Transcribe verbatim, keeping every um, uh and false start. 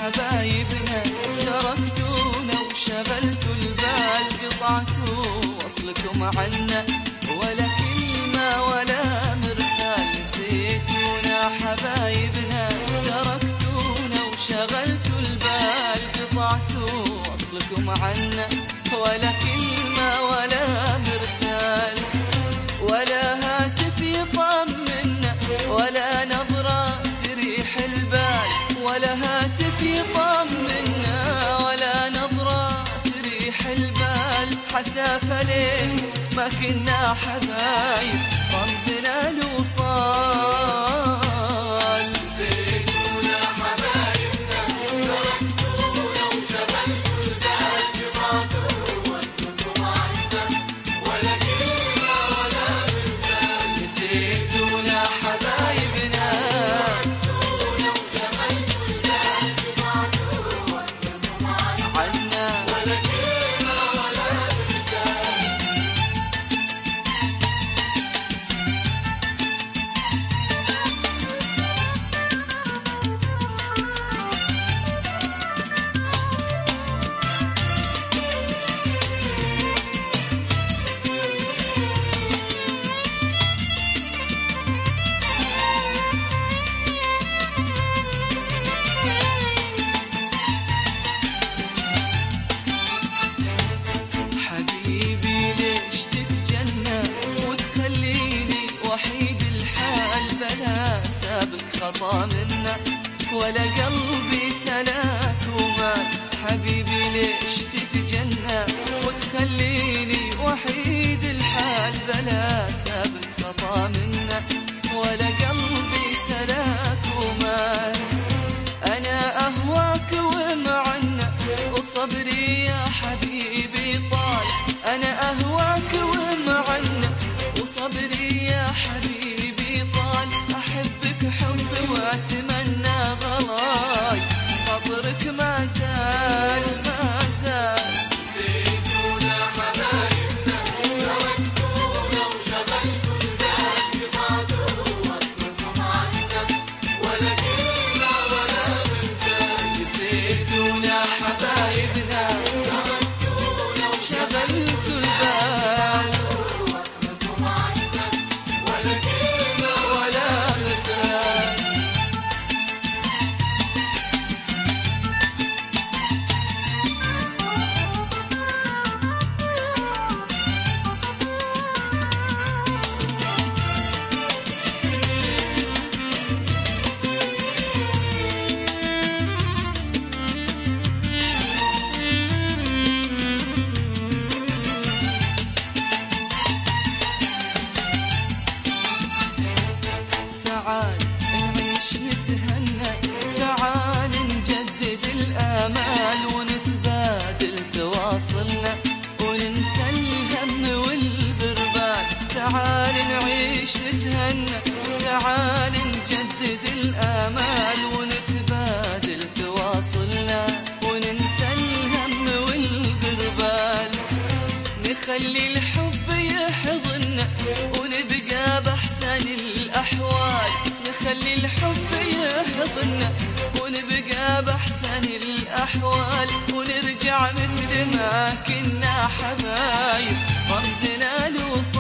حبايبنا تركتونا وشغلتوا البال، قطعتوا وصلكم عنا ولا كلمة ولا مرسال. نسيتونا حبايبنا تركتونا وشغلتوا البال، قطعتوا وصلكم عنا ولا كلمة ولا مرسال. ولا هاتف يطمنا ولا نظرة تريح البال، ولا هاتف يطمنا ولا نظرة تريح البال. حسافة ليت ما كنا حبايب، رمزنا الوصال. نسيتونا حبايبنا تركتونا وشغلتوا البال، قطعتوا وصلكم عنا ولا كلمة ولا مرسال. نسيتونا حبايبنا تركتونا وشغلتوا البال، قطعتوا وصلكم عنا ولا كلمة ولا مرسال. حبيبي ليش تتجنى وتخليني وحيد الحال، بلا سابق خطا منا ولا قلبي سلاك ومال. حبيبي ليش تتجنى وتخليني وحيد الحال، بلا سابق خطا منا ولا قلبي سلاك ومال. أنا أهواك ومعنا وصبري يا حبيبي طال، أنا أهواك ومعنا وصبري يا حبيبي طال. أحبك حب وأتمنى غلاي، خاطرك ما زال ما زال. نسيتونا حبايبنا تركتونا وشغلتوا البال، قطعتوا وصلكم عنا ولا كلمة ولا مرسال. نسيتونا حبايبنا تركتونا شغلتوا البال وصلكم عنا ولا كلمة ولا مرسال. تعال نعيش نتهنى، تعال نجدد الآمال ونتبادل تواصلنا وننسى الهم والغربال. تعال نعيش نتهنى، تعال نجدد الآمال ونتبادل تواصلنا وننسى الهم والغربال. نخلي الحب يحضننا ونبقى بأحسن الأحوال، نخلي الحب يحضننا ونبقى بأحسن الأحوال. ونرجع مثل ما كنا حبايب، رمزنا الوصال.